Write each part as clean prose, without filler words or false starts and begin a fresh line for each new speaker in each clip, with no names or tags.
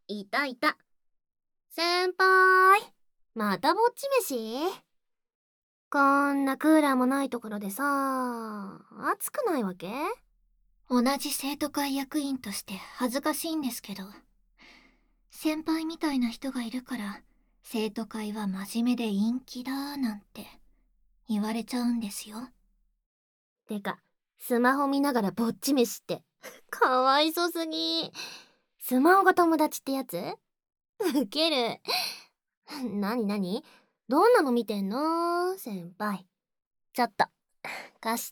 いたいた。先輩、またぼっち飯？こんなクーラーもないところでさ、暑くないわけ？
同じ生徒会役員として恥ずかしいんですけど、先輩みたいな人がいるから生徒会は真面目で陰気だなんて言われちゃうんですよ。
てか、スマホ見ながらぼっち飯ってかわいそすぎ。スマホが友達ってやつ？ウケる。なになに？どんなの見てんの先輩。ちょっと貸して。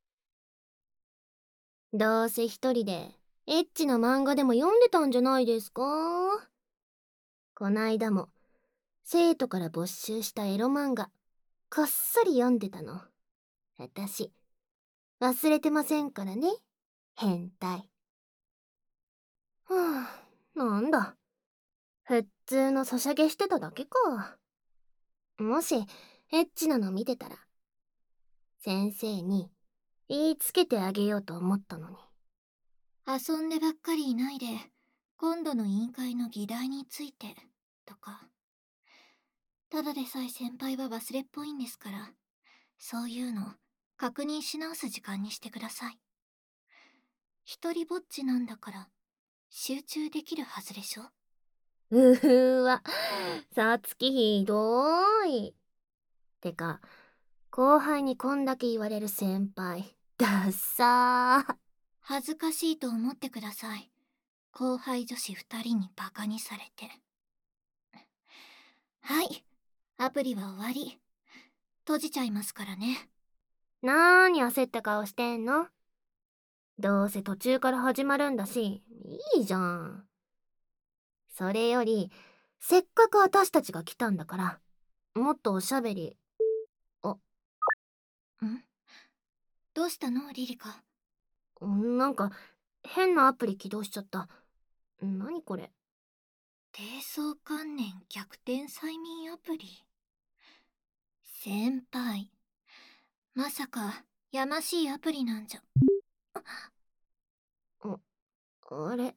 どうせ一人でエッチな漫画でも読んでたんじゃないですか？こないだも生徒から没収したエロ漫画こっそり読んでたの。私忘れてませんからね、変態。はあ、なんだ、普通のソシャゲしてただけか。もしエッチなの見てたら先生に言いつけてあげようと思ったのに。
遊んでばっかりいないで、今度の委員会の議題についてとか。ただでさえ先輩は忘れっぽいんですから、そういうの確認し直す時間にしてください。一人ぼっちなんだから集中できるはずでしょ。
うふわ、さつきひどーい。てか、後輩にこんだけ言われる先輩、ダッサー。
恥ずかしいと思ってください。後輩女子二人にバカにされて。はい、アプリは終わり。閉じちゃいますからね。
なーに焦った顔してんの？どうせ途中から始まるんだし、いいじゃん。それより、せっかく私たちが来たんだから、もっとおしゃべり。あ、
ん？どうしたのリリカ？
なんか、変なアプリ起動しちゃった。何これ？
低層関連逆転催眠アプリ。先輩、まさかやましいアプリなんじゃ。
あ、あれ？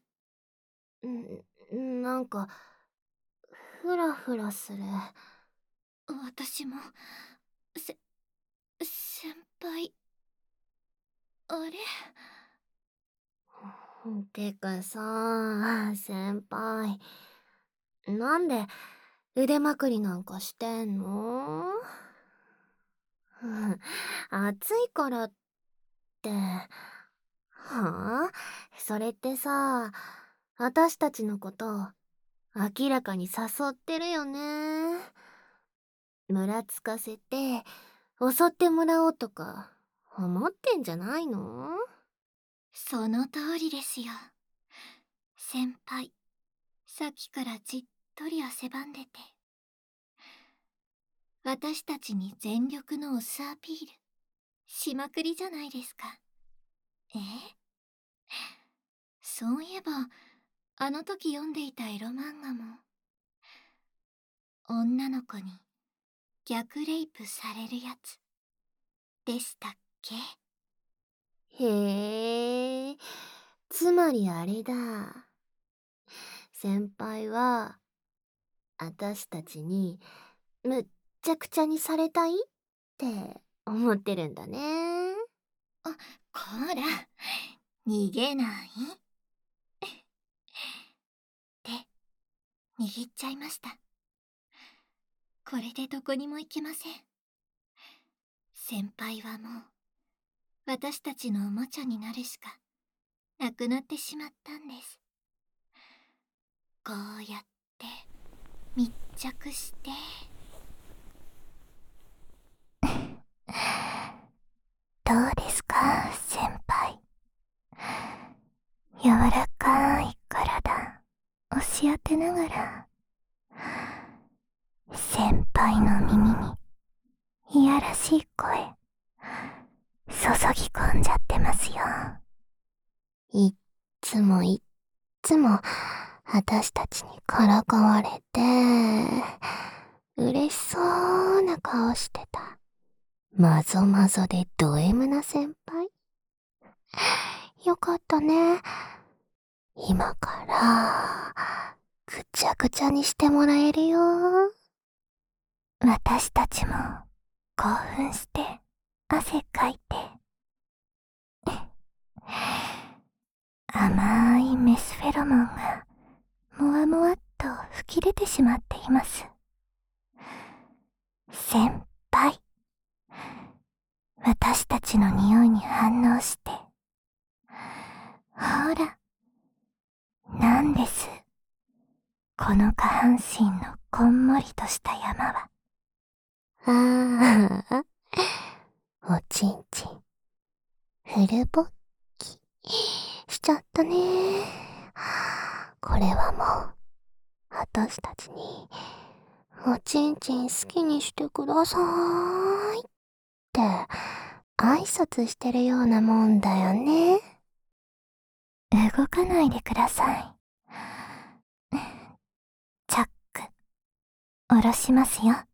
なんか、ふらふらする。
私も、せ、先輩、あれ？
てかさ、先輩、なんで腕まくりなんかしてんの？暑いからって、はあ？それってさ、私たちのこと明らかに誘ってるよね。村つかせて襲ってもらおうとか思ってんじゃないの？
その通りですよ。先輩、さっきからじっとり汗ばんでて。私たちに全力のオスアピールしまくりじゃないですか。え？そういえば、あの時読んでいたエロ漫画も、女の子に逆レイプされるやつでしたっけ？
へえ、つまりあれだ。先輩は私たちにむっちゃくちゃにされたいって思ってるんだね。
あ、こら、逃げないで、握っちゃいました。これでどこにも行けません。先輩はもう、私たちのおもちゃになるしかなくなってしまったんです。こうやって密着して。どうですか、先輩。柔らかい体押し当てながら、先輩の耳にいやらしい声注ぎ込んじゃってますよ。
いっつもいっつも私たちにからかわれて嬉しそうな顔してた。まぞまぞでド M な先輩。よかったね。今からぐちゃぐちゃにしてもらえるよ。
私たちも興奮して汗かいて甘いメスフェロモンがもわもわっと吹き出てしまっています。先輩、私たちの匂いに反応して、ほら、なんです、この下半身のこんもりとした山は。
ああ、おちんちん、フル勃起しちゃったね。これはもう、私たちに、おちんちん好きにしてくださーいって、挨拶してるようなもんだよね。
動かないでください。チャック、下ろしますよ。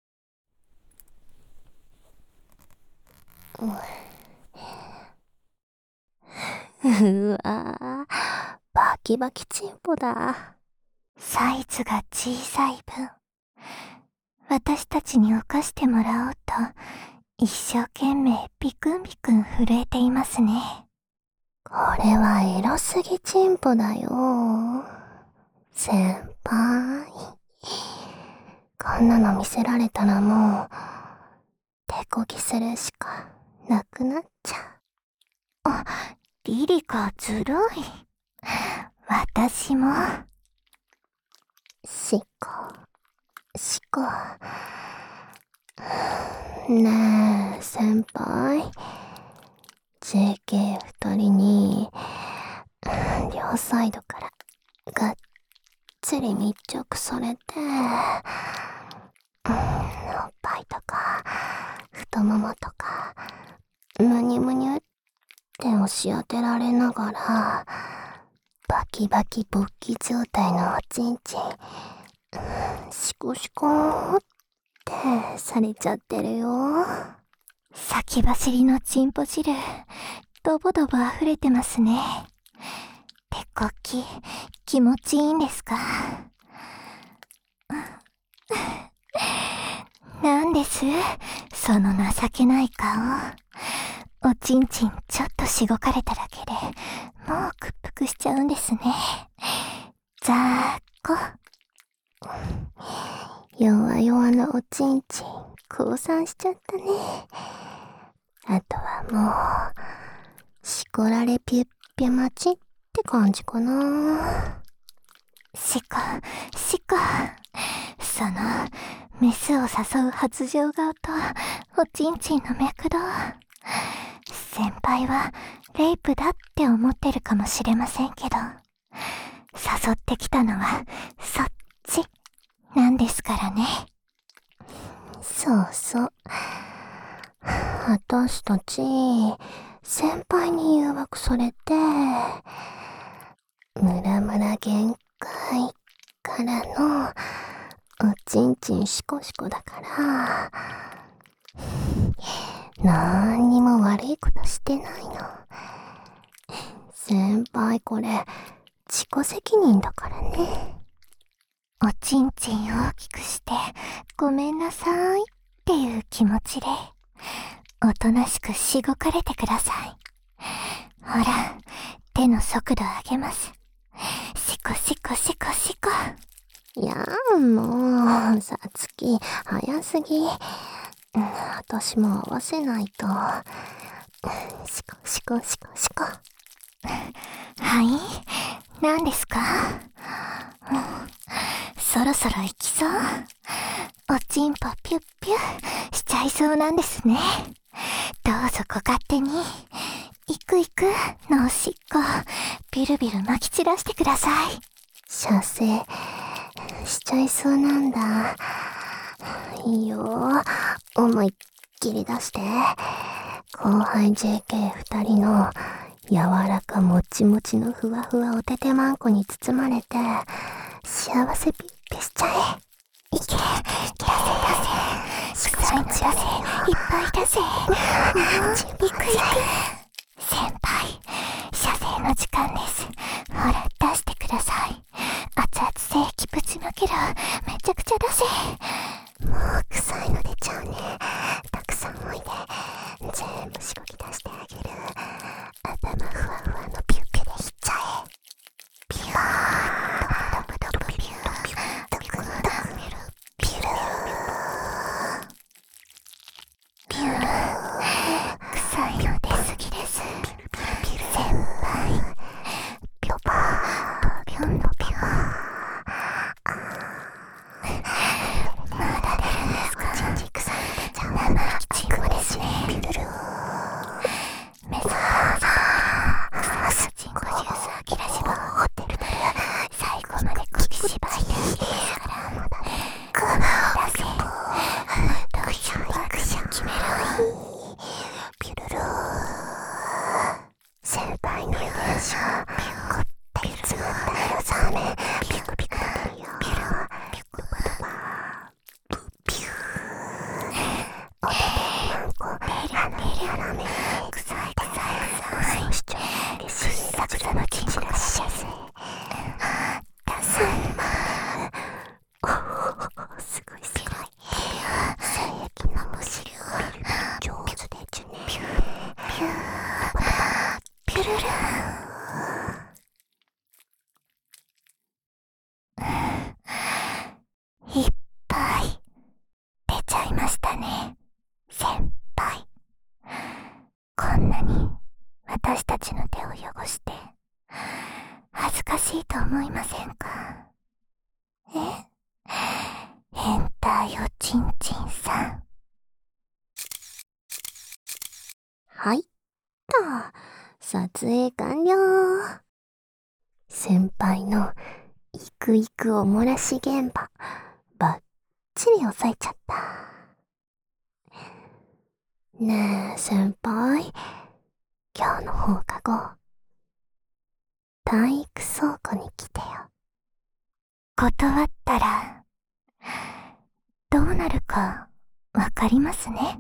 うわぁ、バキバキチンポだ。
サイズが小さい分、私たちに犯してもらおうと、一生懸命ビクンビクン震えていますね。
これはエロすぎチンポだよ。先輩。こんなの見せられたらもう、手こぎするしかなくなっちゃう。
あ、リリカずるい。私も。
しこ。ねえ、先輩。JK 二人に、両サイドからがっつり密着されて、おっぱいとか、太ももとか、むにゅむにゅって押し当てられながら、バキバキ勃起状態のおちんちん、シコシコーってされちゃってるよ。
先走りのチンポ汁、ドボドボ溢れてますね。手こき、気持ちいいんですか？なんです、その情けない顔。おちんちんちょっとしごかれただけで、もう屈服しちゃうんですね。ざーっこ。
弱々のおちんちん、降参しちゃったね。あとはもう、しこられピュッピュ待ちって感じかな。
しこ。その、メスを誘う発情顔と、おちんちんの脈動。先輩は、レイプだって思ってるかもしれませんけど、誘ってきたのは、そっち、なんですからね。
そうそう。私たち、先輩に誘惑されて、ムラムラ限界からの、おちんちんシコシコだから、なんにも悪いことしてないの。先輩これ、自己責任だからね。
おちんちん大きくして、ごめんなさいっていう気持ちで、おとなしくしごかれてください。ほら、手の速度上げます。シコ。
いやーもう、さつき、早すぎ。私も合わせないと。シコ。
はい？何ですか？そろそろ行きそう？おちんぽピュッピュしちゃいそうなんですね。どうぞご勝手に。行くのおしっこ、ビルビル撒き散らしてください。
射精、しちゃいそうなんだ。いいよ、思いっきり出して。後輩 JK 二人の柔らかもちもちのふわふわおててまんこに包まれて、幸せピッピしちゃえ。いけ、出せ。
臭いの出せ。いっぱい出せ。行く。先輩、射精の時間です。ほら、出してください。熱々 なに私たちの手を汚して恥ずかしいと思いませんか？変態おちんちんさん。
はいっと、撮影完了。先輩のイクイクおもらし現場、バッチリ押さえちゃった。ねえ、先輩。今日の放課後、体育倉庫に来てよ。
断ったら、どうなるかわかりますね。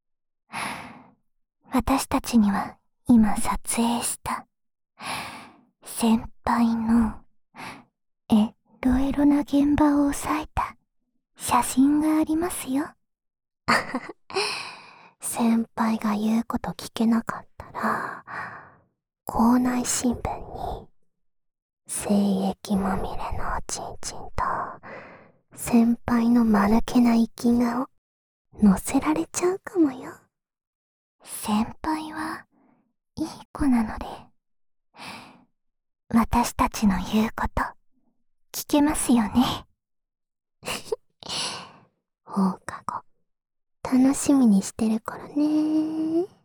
私たちには今撮影した先輩のエロエロな現場を押さえた写真がありますよ。
先輩が言うこと聞けなかったら、校内新聞に、精液まみれのおちんちんと、先輩の間抜けな生き顔、載せられちゃうかもよ。
先輩はいい子なので、私たちの言うこと聞けますよね。
放課後、楽しみにしてるからね。